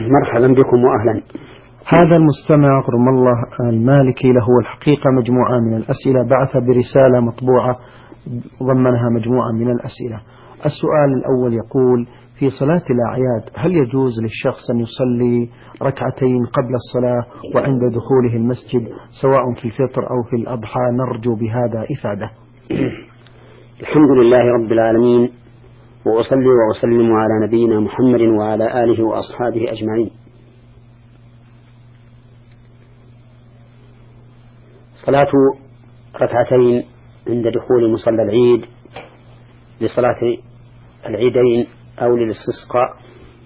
مرحبا بكم وأهلا. هذا المستمع رحمه الله المالكي له الحقيقة مجموعة من الأسئلة، بعث برسالة مطبوعة ضمنها مجموعة من الأسئلة. السؤال الأول يقول: في صلاة الأعياد هل يجوز للشخص أن يصلي ركعتين قبل الصلاة وعند دخوله المسجد سواء في الفطر أو في الأضحى؟ نرجو بهذا إفادة. الحمد لله رب العالمين، وأصلي وأسلم على نبينا محمد وعلى آله وأصحابه أجمعين. صلاة ركعتين عند دخول مصلى العيد لصلاة العيدين أو للاستسقاء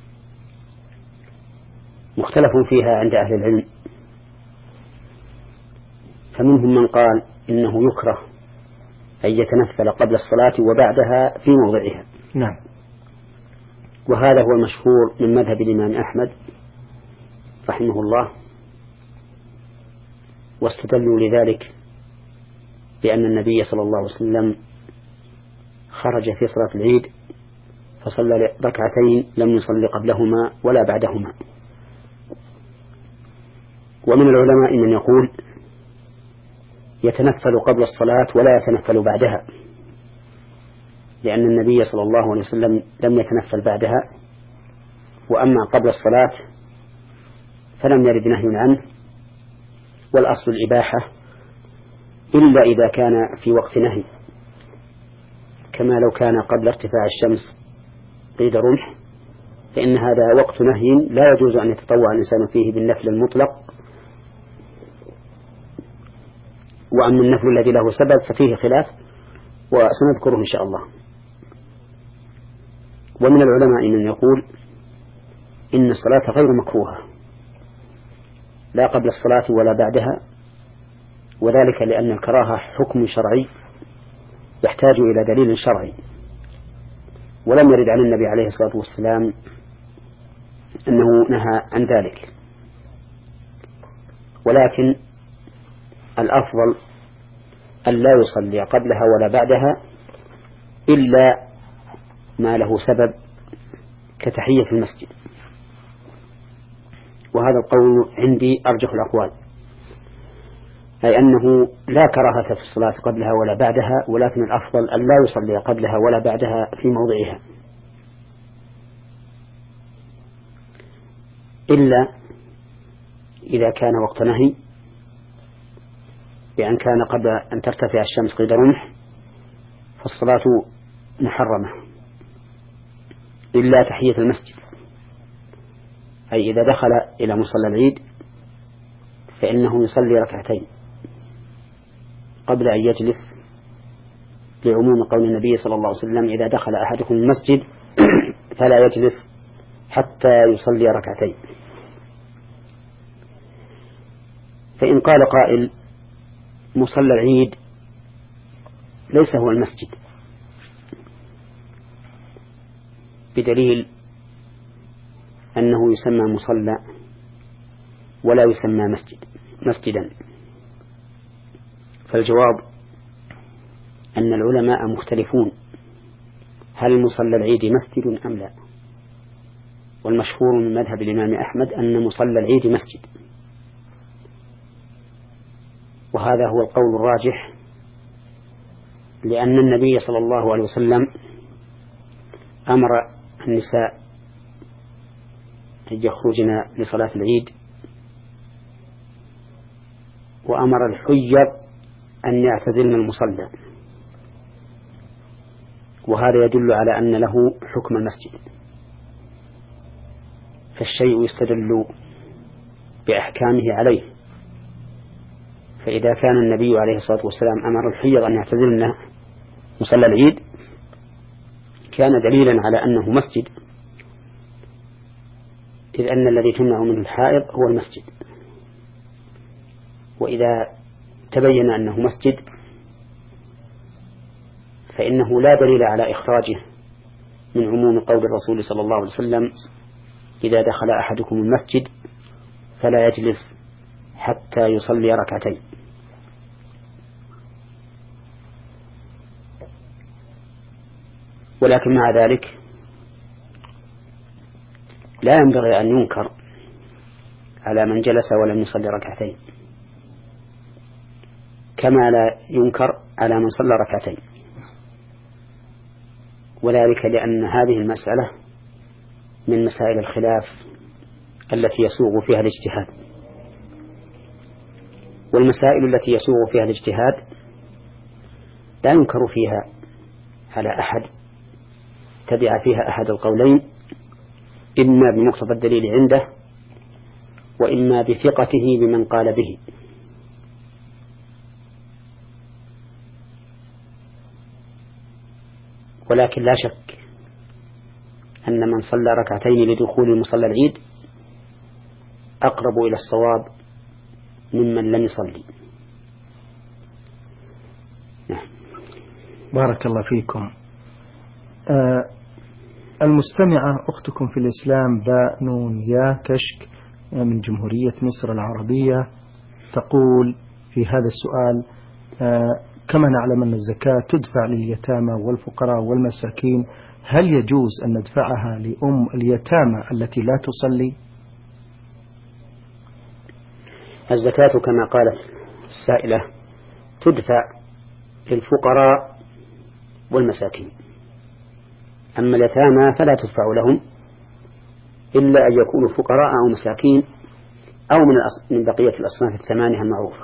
مختلف فيها عند أهل العلم، فمنهم من قال إنه يكره أن يتنفل قبل الصلاة وبعدها في موضعها. نعم. وهذا هو المشهور من مذهب الإمام أحمد رحمه الله، واستدلوا لذلك بأن النبي صلى الله عليه وسلم خرج في صلاة العيد فصلى ركعتين لم يصلي قبلهما ولا بعدهما. ومن العلماء من يقول يتنفل قبل الصلاة ولا يتنفل بعدها، لأن النبي صلى الله عليه وسلم لم يتنفل بعدها، وأما قبل الصلاة فلم يرد نهي عنه، والأصل الإباحة إلا إذا كان في وقت نهي، كما لو كان قبل ارتفاع الشمس قيد رمح، فإن هذا وقت نهي لا يجوز أن يتطوع الإنسان فيه بالنفل المطلق. وأما النفل الذي له سبب ففيه خلاف وسنذكره إن شاء الله. ومن العلماء من يقول إن الصلاة غير مكروهة لا قبل الصلاة ولا بعدها، وذلك لأن الكراهة حكم شرعي يحتاج إلى دليل شرعي، ولم يرد عن النبي عليه الصلاة والسلام أنه نهى عن ذلك. ولكن الأفضل أن لا يصلي قبلها ولا بعدها إلا ما له سبب كتحية المسجد، وهذا القول عندي أرجح الأقوال، أي أنه لا كراهة في الصلاة قبلها ولا بعدها، ولكن الأفضل أن لا يصلي قبلها ولا بعدها في موضعها، إلا إذا كان وقت نهي، بأن كان قبل أن ترتفع الشمس قيد رمح فالصلاة محرمة إلا تحية المسجد، أي إذا دخل إلى مصلى العيد فإنه يصلي ركعتين قبل أن يجلس، لعموم قول النبي صلى الله عليه وسلم: إذا دخل أحدكم المسجد فلا يجلس حتى يصلي ركعتين. فإن قال قائل: مصلى العيد ليس هو المسجد، بدليل أنه يسمى مصلى ولا يسمى مسجدا، فالجواب أن العلماء مختلفون هل مصلى العيد مسجد أم لا، والمشهور من مذهب الإمام أحمد أن مصلى العيد مسجد، وهذا هو القول الراجح، لأن النبي صلى الله عليه وسلم أمر النساء أن يخرجن لصلاة العيد، وأمر الحيض أن يعتزلن المصلى، وهذا يدل على أن له حكم المسجد، فالشيء يستدل بأحكامه عليه. فإذا كان النبي عليه الصلاة والسلام أمر الحيض أن يعتزلن مصلى العيد كان دليلا على أنه مسجد، إذ أن الذي تمنع منه الحائض هو المسجد، وإذا تبين أنه مسجد فإنه لا دليل على إخراجه من عموم قول الرسول صلى الله عليه وسلم: إذا دخل أحدكم المسجد فلا يجلس حتى يصلي ركعتين. ولكن مع ذلك لا ينبغي أن ينكر على من جلس ولم يصلي ركعتين، كما لا ينكر على من صلى ركعتين، وذلك لأن هذه المسألة من مسائل الخلاف التي يسوغ فيها الاجتهاد، والمسائل التي يسوغ فيها الاجتهاد لا ينكر فيها على أحد تبع فيها أحد القولين، إما بمقتضى الدليل عنده وإما بثقته بمن قال به. ولكن لا شك أن من صلى ركعتين لدخول المصلى العيد أقرب إلى الصواب ممن لم يصلي. بارك الله فيكم. المستمعة أختكم في الإسلام باء نون يا كشك من جمهورية مصر العربية تقول في هذا السؤال: كما نعلم أن الزكاة تدفع لليتامى والفقراء والمساكين، هل يجوز أن ندفعها لأم اليتامى التي لا تصلي؟ الزكاة كما قالت السائلة تدفع للفقراء والمساكين، أما اليتامى فلا تدفع لهم إلا أن يكونوا فقراء أو مساكين أو من بقية الأصناف الثمانية المعروفة.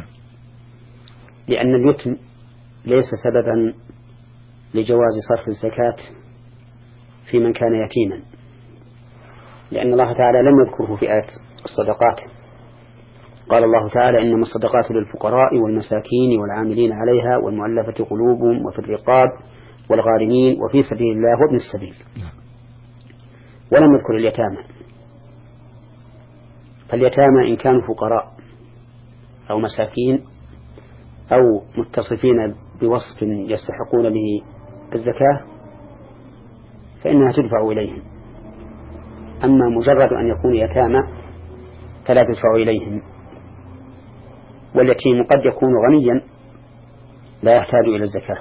لأن اليتم ليس سببا لجواز صرف الزكاة في من كان يتيما، لأن الله تعالى لم يذكره في آية الصدقات. قال الله تعالى: إنما الصدقات للفقراء والمساكين والعاملين عليها والمؤلفة قلوبهم وفي الرقاب والغارمين وفي سبيل الله وابن السبيل، ولم يذكر اليتامى. فاليتامى إن كانوا فقراء أو مساكين أو متصفين بوصف يستحقون به الزكاة فإنها تدفع إليهم، أما مجرد أن يكون يتامى فلا تدفع إليهم. واليتيم قد يكون غنيا لا يحتاج إلى الزكاة.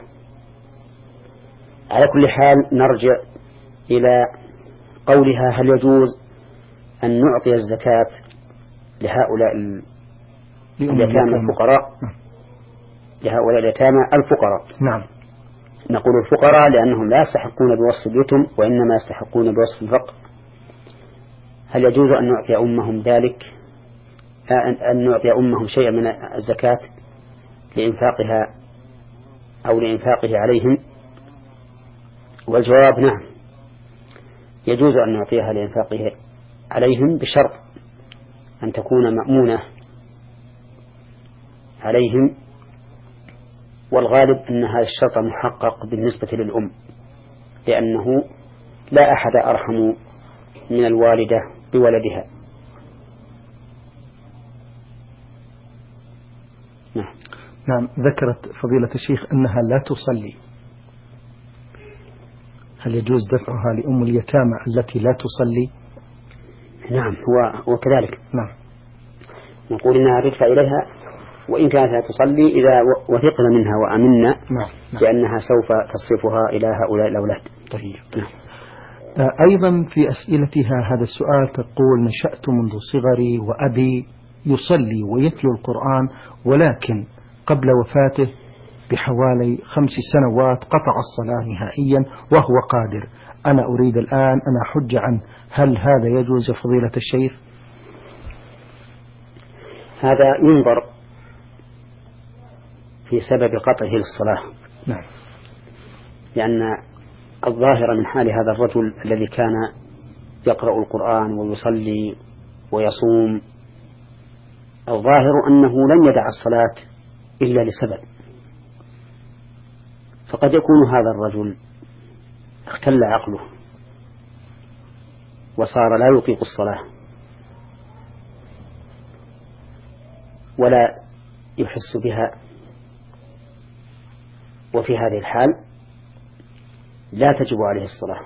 على كل حال نرجع إلى قولها: هل يجوز أن نعطي الزكاة لهؤلاء اليتامى الفقراء؟ لهؤلاء اليتامى الفقراء. نعم. نقول الفقراء لأنهم لا يستحقون بوصف اليتم وإنما يستحقون بوصف الفقر. هل يجوز أن نعطي أمهم ذلك، أن نعطي أمهم شيئا من الزكاة لإنفاقها أو لإنفاقه عليهم؟ والجواب نعم، يجوز أن نعطيها لإنفاقه عليهم بشرط أن تكون مأمونة عليهم، والغالب أن هذا الشرط محقق بالنسبة للأم، لأنه لا أحد أرحم من الوالدة بولدها. نعم. ذكرت فضيلة الشيخ أنها لا تصلي، هل يجوز دفعها لأم اليتامى التي لا تصلي؟ نعم، هو كذلك. نعم. نقول إنها تدفع إليها وإن كانت لا تصلي إذا وثقنا منها وأمنا. نعم. بأنها سوف تصرفها إلى هؤلاء الأولاد. طيب. نعم. أيضا في أسئلتها هذا السؤال تقول: نشأت منذ صغري وأبي يصلي ويتلو القرآن، ولكن قبل وفاته بحوالي 5 سنوات قطع الصلاة نهائيا وهو قادر. أنا أريد الآن أن أحج عنه، هل هذا يجوز يا فضيلة الشيخ؟ هذا ينظر في سبب قطعه للصلاة. نعم. لأن الظاهر من حال هذا الرجل الذي كان يقرأ القرآن ويصلي ويصوم، الظاهر أنه لم يدع الصلاة إلا لسبب، فقد يكون هذا الرجل اختل عقله وصار لا يطيق الصلاة ولا يحس بها، وفي هذه الحال لا تجب عليه الصلاة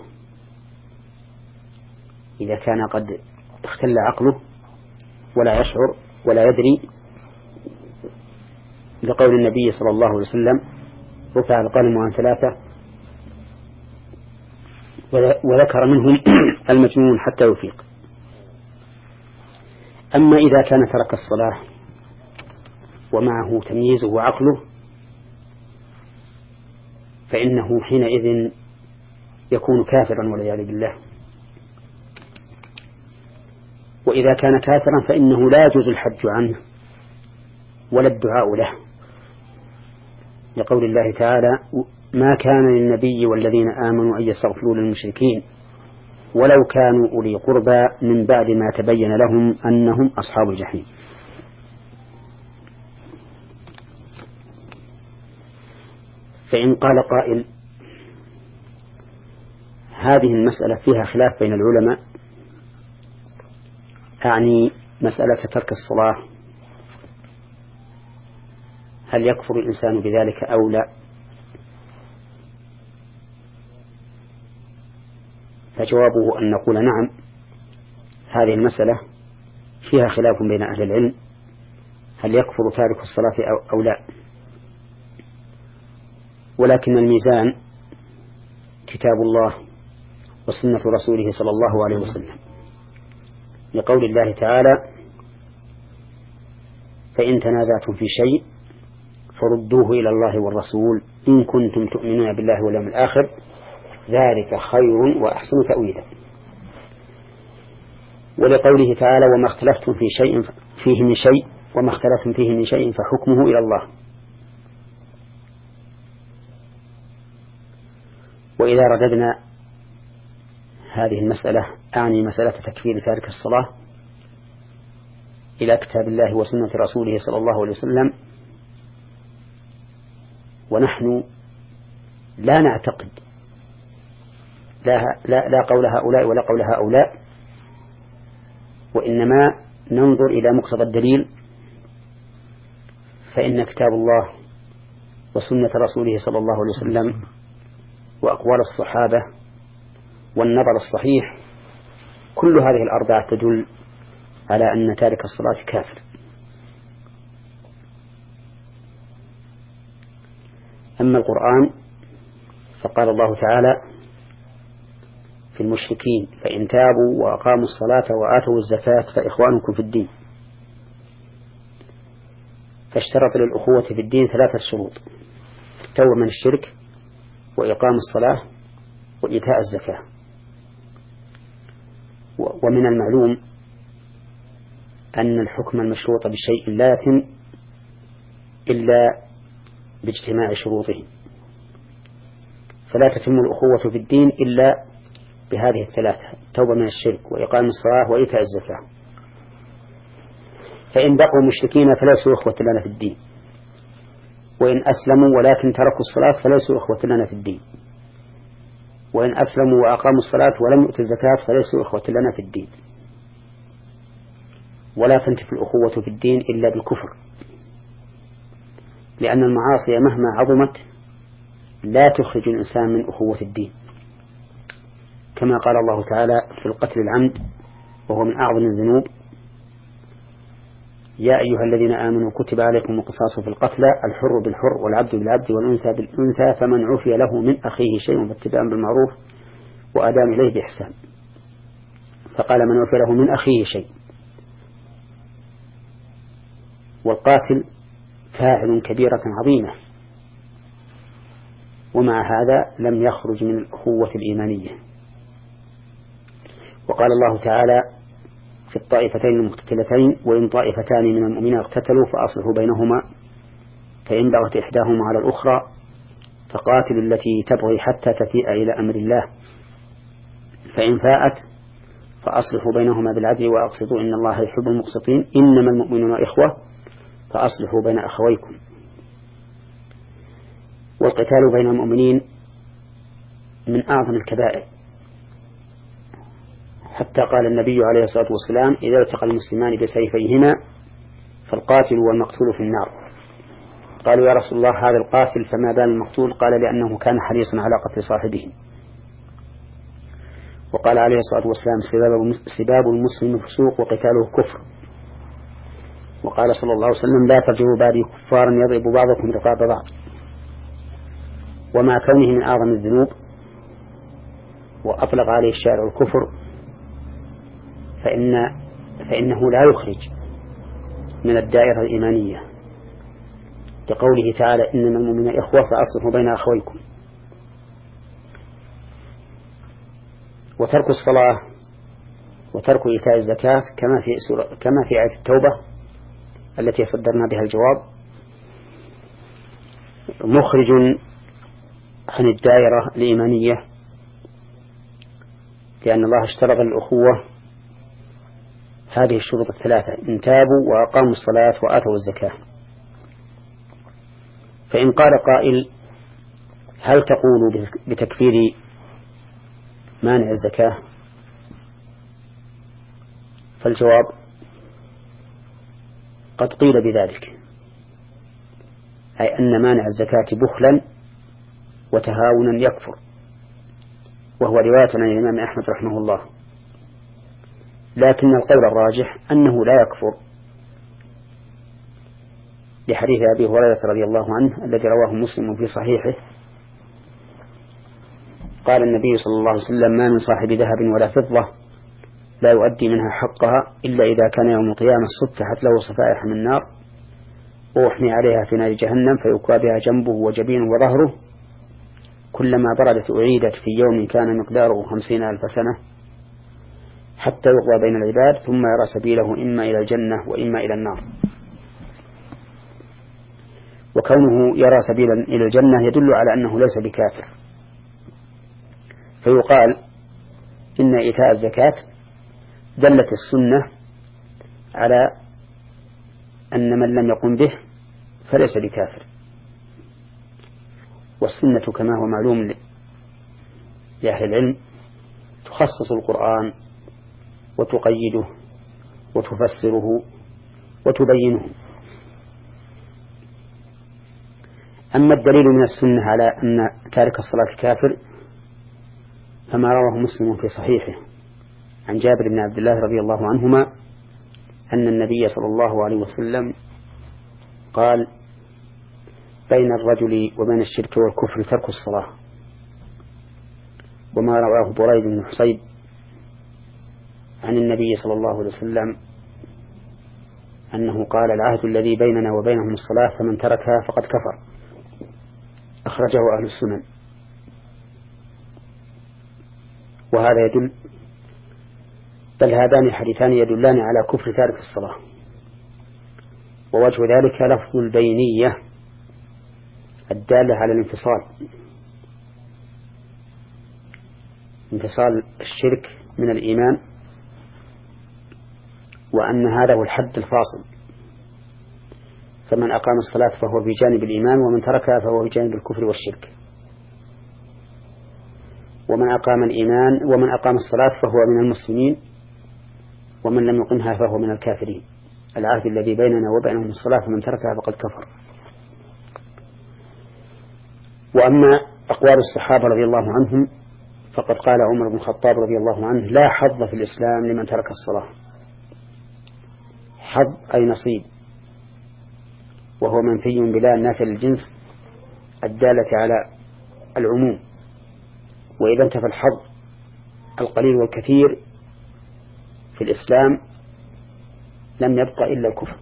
إذا كان قد اختل عقله ولا يشعر ولا يدري، لقول النبي صلى الله عليه وسلم: رفع القلم عن 3 وذكر منهم المجنون حتى يفيق. أما إذا كان ترك الصلاة ومعه تمييزه وعقله فإنه حينئذ يكون كافرا والعياذ بالله. وإذا كان كافرا فإنه لا يجوز الحج عنه ولا الدعاء له، لقول الله تعالى: ما كان للنبي والذين آمنوا أن يستغفروا للمشركين ولو كانوا أولي قربى من بعد ما تبين لهم أنهم أصحاب الجحيم. فإن قال قائل: هذه المسألة فيها خلاف بين العلماء، أعني مسألة ترك الصلاة، هل يكفر الإنسان بذلك أو لا؟ فجوابه أن نقول نعم، هذه المسألة فيها خلاف بين أهل العلم، هل يكفر تارك الصلاة أو لا، ولكن الميزان كتاب الله وسنة رسوله صلى الله عليه وسلم، لقول الله تعالى: فإن تنازعتم في شيء فردوه إلى الله والرسول إن كنتم تؤمنون بالله واليوم الآخر ذلك خير وأحسن تأويلا. ولقوله تعالى: وما اختلفتم فيه من شيء فحكمه إلى الله. وإذا رددنا هذه المسألة، أعني مسألة تكفير تارك الصلاة، إلى كتاب الله وسنة رسوله صلى الله عليه وسلم، ونحن لا نعتقد لا قول هؤلاء ولا قول هؤلاء، وإنما ننظر إلى مقتضى الدليل، فإن كتاب الله وسنة رسوله صلى الله عليه وسلم وأقوال الصحابة والنظر الصحيح كل هذه الأربعة تدل على أن تارك الصلاة كافر. أما القرآن فقال الله تعالى في المشركين: فإن تابوا وأقاموا الصلاة وآتوا الزكاة فإخوانكم في الدين. فاشترط للأخوة في الدين 3 شروط: التوبة من الشرك، وإقام الصلاة، وإيتاء الزكاة. ومن المعلوم أن الحكم المشروط بشيء لا يتم إلا باجتماع شروطه، فلا تتم الأخوة في الدين إلا بهذه ال3: التوبة من الشرك، وإقام الصلاة، وإيتاء الزكاة. فإن بقوا مشركين فليسوا إخوة لنا في الدين، وإن أسلموا ولكن تركوا الصلاة فليسوا إخوة لنا في الدين، وإن أسلموا وأقاموا الصلاة ولم يؤتوا الزكاة فليسوا إخوة لنا في الدين. ولا تنتفي الأخوة في الدين إلا بالكفر، لأن المعاصي مهما عظمت لا تخرج الإنسان من أخوة الدين، كما قال الله تعالى في القتل العمد وهو من أعظم الذنوب: يا أيها الذين آمنوا كتب عليكم القصاص في القتلى الحر بالحر والعبد بالعبد والأنثى بالأنثى فمن عفي له من أخيه شيء فاتباع بالمعروف وأداء إليه بإحسان. فقال: من عفي له من أخيه شيء. والقاتل فاعل كبيرة عظيمة، ومع هذا لم يخرج من الأخوة الإيمانية. وقال الله تعالى في الطائفتين المقتتلتين: وإن طائفتان من المؤمنين اقتتلوا فأصلحوا بينهما فإن بغت إحداهما على الأخرى فقاتلوا التي تبغي حتى تفيء إلى أمر الله فإن فاءت فأصلحوا بينهما بالعدل وأقسطوا إن الله يحب المقسطين إنما المؤمنون إخوة فأصلحوا بين أخويكم. والقتال بين المؤمنين من أعظم الكبائر، حتى قال النبي عليه الصلاة والسلام: إذا التقى المسلمان بسيفيهما فالقاتل والمقتول في النار. قالوا: يا رسول الله هذا القاتل فما بال المقتول؟ قال: لأنه كان حريصا على قتل صاحبه. وقال عليه الصلاة والسلام: سباب المسلم فسوق وقتاله كفر. وقال صلى الله عليه وسلم: لا ترجعوا بعدي كفارا يضرب بعضكم رقاب بعض. ومع كونه من أعظم الذنوب وأطلق عليه الشارع الكفر، فإن فإنه لا يخرج من الدائرة الإيمانية، لقوله تعالى إنما المؤمنون إخوة فأصلحوا بين أخويكم. وترك الصلاة وترك إيتاء الزكاة كما في آية التوبة التي صدرنا بها الجواب مخرج عن الدائرة الإيمانية، لأن الله اشترط الأخوة هذه الشروط الثلاثة: إن تابوا وأقاموا الصلاة وآتوا الزكاة. فإن قال قائل: هل تقول بتكفير مانع الزكاة؟ فالجواب: قد قيل بذلك، أي أن مانع الزكاة بخلا وتهاونا يكفر، وهو رواية عن الإمام أحمد رحمه الله، لكن القول الراجح أنه لا يكفر، لحديث أبي هريرة رضي الله عنه الذي رواه مسلم في صحيحه قال النبي صلى الله عليه وسلم: ما من صاحب ذهب ولا فضة لا يؤدي منها حقها إلا إذا كان يوم القيامة صفحت له صفائح من نار وأحمي عليها في نار جهنم فيكوى بها جنبه وجبينه وظهره كلما بردت أعيدت في يوم كان مقداره 50,000 سنة حتى يقضى بين العباد ثم يرى سبيله إما إلى الجنة وإما إلى النار. وكونه يرى سبيلا إلى الجنة يدل على أنه ليس بكافر، فيقال إن إيتاء الزكاة دلت السنة على أن من لم يقم به فليس بكافر. والسنة كما هو معلوم لأهل العلم تخصص القرآن وتقيده وتفسره وتبينه. أما الدليل من السنة على أن تارك الصلاة كافر فما رواه مسلم في صحيحه عن جابر بن عبد الله رضي الله عنهما أن النبي صلى الله عليه وسلم قال: بين الرجل وبين الشرك والكفر ترك الصلاة. وما رواه بريد بن حصيب عن النبي صلى الله عليه وسلم أنه قال: العهد الذي بيننا وبينهم الصلاة فمن تركها فقد كفر. أخرجه أهل السنن. وهذا يدل، بل هذان الحديثان يدلان على كفر تارك الصلاة. ووجه ذلك لفظ البينية الدالة على الانفصال، انفصال الشرك من الإيمان، وأن هذا هو الحد الفاصل، فمن أقام الصلاة فهو في جانب الإيمان ومن تركها فهو في جانب الكفر والشرك. ومن أقام الصلاة فهو من المسلمين ومن لم يقمها فهو من الكافرين. العهد الذي بيننا وبينهم الصلاة فمن تركها فقد كفر. وأما أقوال الصحابة رضي الله عنهم فقد قال عمر بن الخطاب رضي الله عنه: لا حظ في الإسلام لمن ترك الصلاة. حظ أي نصيب، وهو منفي بلا نافع للجنس الدالة على العموم. وإذا انتفى الحظ القليل والكثير في الإسلام لم يبقى إلا الكفر.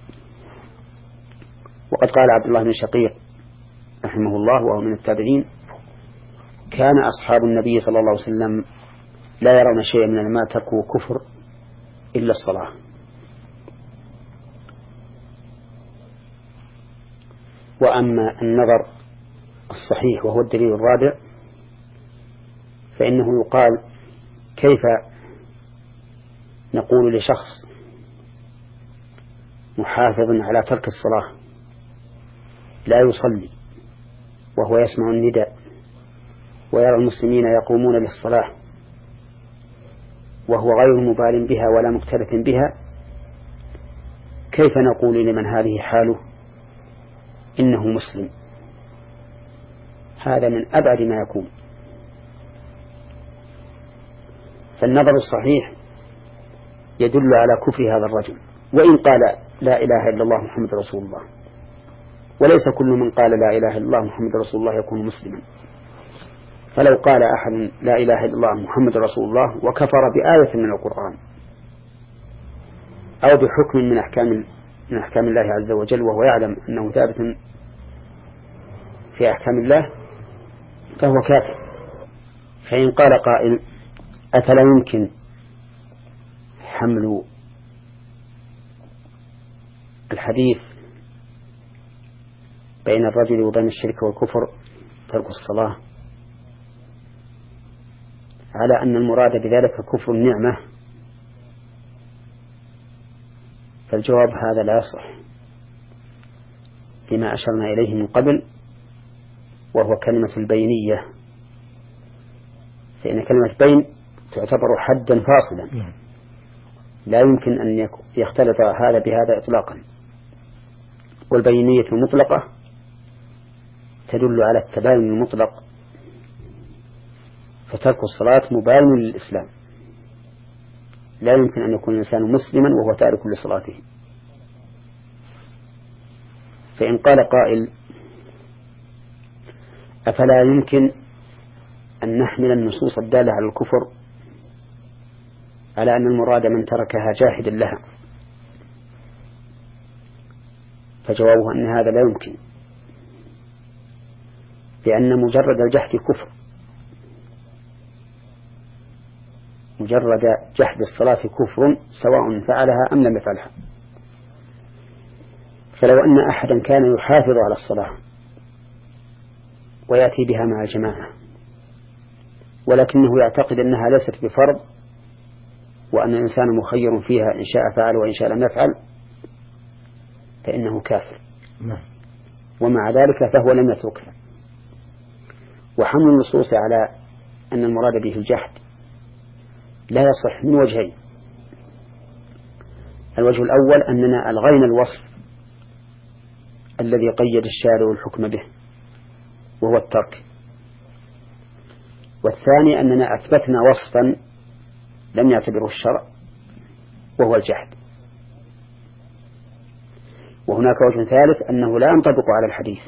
وقد قال عبد الله بن شقيق رحمه الله وهو من التابعين: كان أصحاب النبي صلى الله عليه وسلم لا يرون شيئا من ما تركوا كفر إلا الصلاة. وأما النظر الصحيح وهو الدليل الرابع فإنه يقال: كيف نقول لشخص محافظ على ترك الصلاة لا يصلي وهو يسمع النداء ويرى المسلمين يقومون للصلاة وهو غير مبال بها ولا مكترث بها، كيف نقول لمن هذه حاله إنه مسلم؟ هذا من أبعد ما يكون. فالنظر الصحيح يدل على كفر هذا الرجل وإن قال لا إله إلا الله محمد رسول الله، وليس كل من قال لا إله إلا الله محمد رسول الله يكون مسلما. فلو قال أحد لا إله إلا الله محمد رسول الله وكفر بآية من القرآن أو بحكم من أحكام الله عز وجل وهو يعلم أنه ثابت في أحكام الله فهو كافر. فإن قال قائل أفلا يمكن حمل الحديث بين الرجل وبين الشرك والكفر ترك الصلاة على أن المراد بذلك كفر النعمة؟ فالجواب هذا لا يصح لما أشرنا إليه من قبل، وهو كلمة البينية، فإن كلمة بين تعتبر حدا فاصلا لا يمكن أن يختلط هذا بهذا إطلاقا، والبينية المطلقة تدل على التباين المطلق، فترك الصلاة مباين للإسلام، لا يمكن أن يكون الإنسان مسلما وهو تارك لصلاته. فإن قال قائل أفلا يمكن أن نحمل النصوص الدالة على الكفر على أن المراد من تركها جاحدا لها؟ فجوابه أن هذا لا يمكن، لأن مجرد الجحد كفر، مجرد جحد الصلاة كفر سواء فعلها أم لم يفعلها. فلو أن أحدا كان يحافظ على الصلاة ويأتي بها مع الجماعة ولكنه يعتقد أنها ليست بفرض وأن الإنسان مخير فيها إن شاء فعل وإن شاء لم يفعل فإنه كافر، ومع ذلك فهو لم يتركها. وحمل النصوص على أن المراد به الجحد لا يصح من وجهين. الوجه الأول أننا ألغينا الوصف الذي قيد الشارع الحكم به وهو الترك، والثاني أننا أثبتنا وصفا لم يعتبره الشرع وهو الجحد. وهناك وجه ثالث أنه لا ينطبق على الحديث،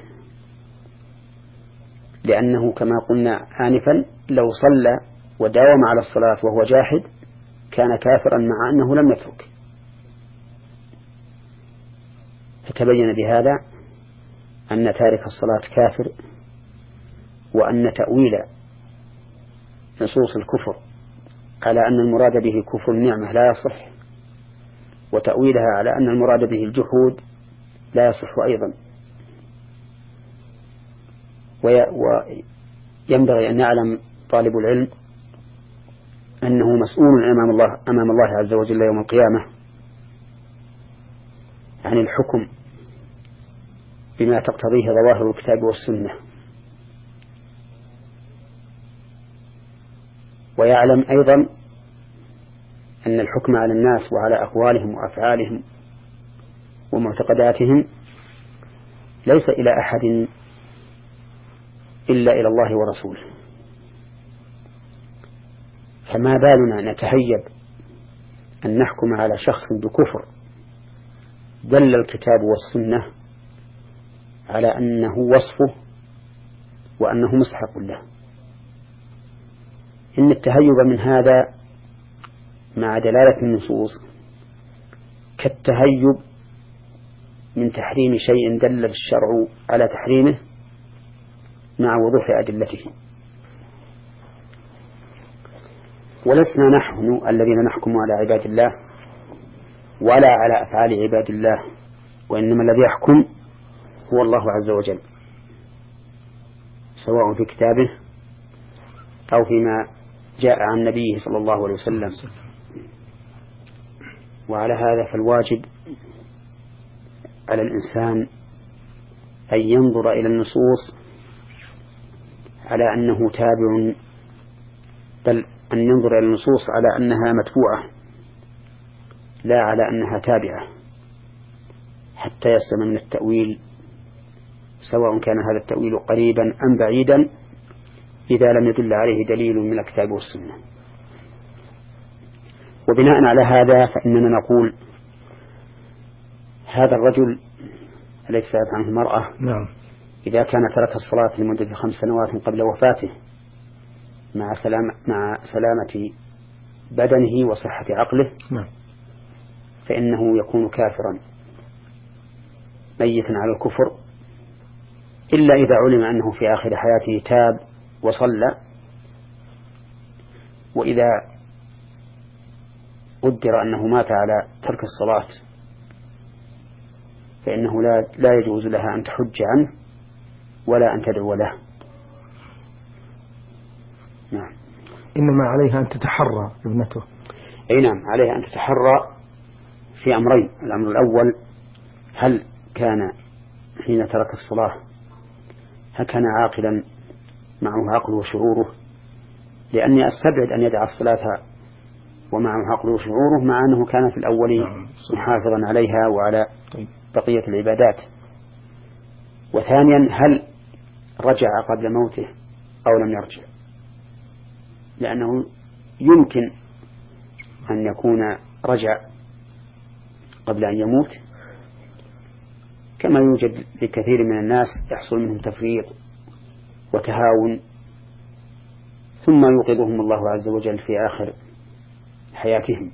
لأنه كما قلنا آنفا لو صلى وداوم على الصلاة وهو جاحد كان كافرا مع أنه لم يترك. فتبين بهذا أن تارك الصلاة كافر، وأن تأويل نصوص الكفر على أن المراد به كفر النعمة لا يصح، وتأويلها على أن المراد به الجحود لا يصح أيضا. وينبغي أن يعلم طالب العلم أنه مسؤول أمام الله عز وجل يوم القيامة عن الحكم بما تقتضيه ظواهر الكتاب والسنة، ويعلم أيضا أن الحكم على الناس وعلى أقوالهم وأفعالهم ومعتقداتهم ليس إلى أحد إلا إلى الله ورسوله. فما بالنا نتهيب أن نحكم على شخص بكفر دل الكتاب والسنة على أنه وصفه وأنه مستحق له. إن التهيب من هذا مع دلالة النصوص كالتهيب من تحريم شيء دل الشرع على تحريمه مع وضوح أدلته. ولسنا نحن الذين نحكم على عباد الله ولا على أفعال عباد الله، وإنما الذي يحكم هو الله عز وجل، سواء في كتابه أو فيما جاء عن نبيه صلى الله عليه وسلم. وعلى هذا فالواجب على الإنسان أن ينظر إلى النصوص على أنه تابع، بل أن ينظر إلى النصوص على أنها متبوعة لا على أنها تابعة، حتى يسلم من التأويل، سواء كان هذا التأويل قريبا أم بعيدا، إذا لم يدل عليه دليل من الكتاب والسنة. وبناء على هذا فإننا نقول هذا الرجل الذي سألت عنه المرأة إذا كان ترك الصلاة لمدة 5 سنوات قبل وفاته مع سلامة بدنه وصحة عقله فإنه يكون كافرا ميتا على الكفر، إلا إذا علم أنه في آخر حياته تاب وصلى. وإذا قدر أنه مات على ترك الصلاة فإنه لا يجوز لها أن تحج عنه ولا أن تدعو له. نعم. إنما عليها أن تتحرى ابنته. أي نعم، عليها أن تتحرى في أمرين. الأمر الأول، هل كان حين ترك الصلاة هل كان عاقلا معه عقله وشعوره؟ لأني أستبعد أن يدع الصلاة ومعه عقله وشعوره مع أنه كان في الأول محافظا عليها وعلى بقية العبادات. وثانيا، هل رجع قبل موته أو لم يرجع؟ لأنه يمكن أن يكون رجع قبل أن يموت، كما يوجد لكثير من الناس يحصل منهم تفريط وتهاون ثم يوقظهم الله عز وجل في آخر حياتهم.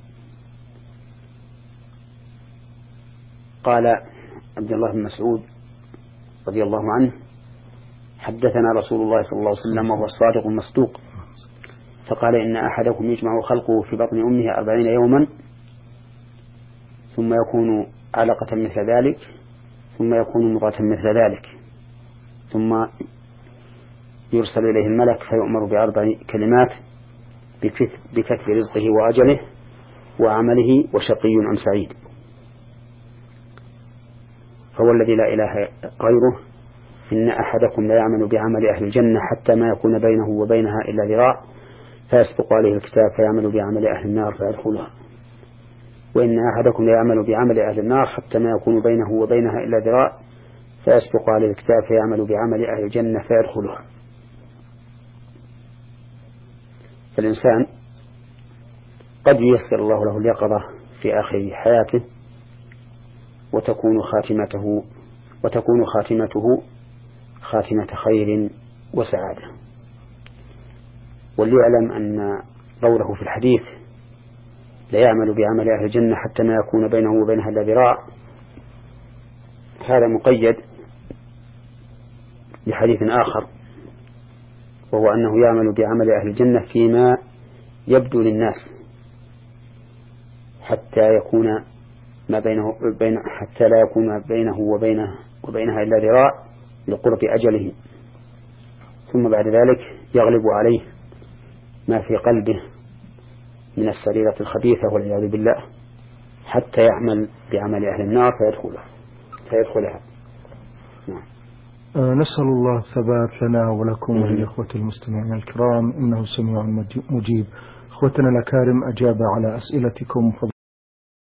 قال عبد الله بن مسعود رضي الله عنه: حدثنا رسول الله صلى الله عليه وسلم وهو الصادق المصدوق، فقال: إن أحدكم يجمع خلقه في بطن أمه 40 يوما ثم يكون علقة مثل ذلك ثم يكون مضغة مثل ذلك ثم يرسل إليه الملك فيؤمر ب4 كلمات: بكتب رزقه وأجله وعمله وشقي أم سعيد. فهو الذي لا إله غيره: إن أحدكم لا يعمل بعمل أهل الجنة حتى ما يكون بينه وبينها إلا ذراع فيسبق عليه الكتاب فيعمل بعمل أهل النار فيدخلها، وإن أحدكم لا يعمل بعمل أهل النار حتى ما يكون بينه وبينها إلا ذراع فيسبق عليه الكتاب فيعمل بعمل أهل الجنة فيدخلها. فالإنسان قد ييسر الله له اليقظة في آخر حياته وتكون خاتمته خاتمة خير وسعادة. وليعلم أن قوله في الحديث: لا يعمل بعمل أهل الجنة حتى ما يكون بينه وبينها إلا ذراع، هذا مقيد بحديث آخر، وهو أنه يعمل بعمل أهل الجنة فيما يبدو للناس حتى لا يكون بينه وبينها إلا ذراع لقرب أجله، ثم بعد ذلك يغلب عليه ما في قلبه من السريرة الخبيثة والعياذ بالله حتى يعمل بعمل أهل النار فيدخلها. نسأل الله الثبات لنا ولكم وللإخوة المستمعين الكرام، إنه سميع مجيب. إخوتنا الأكارم، أجاب على أسئلتكم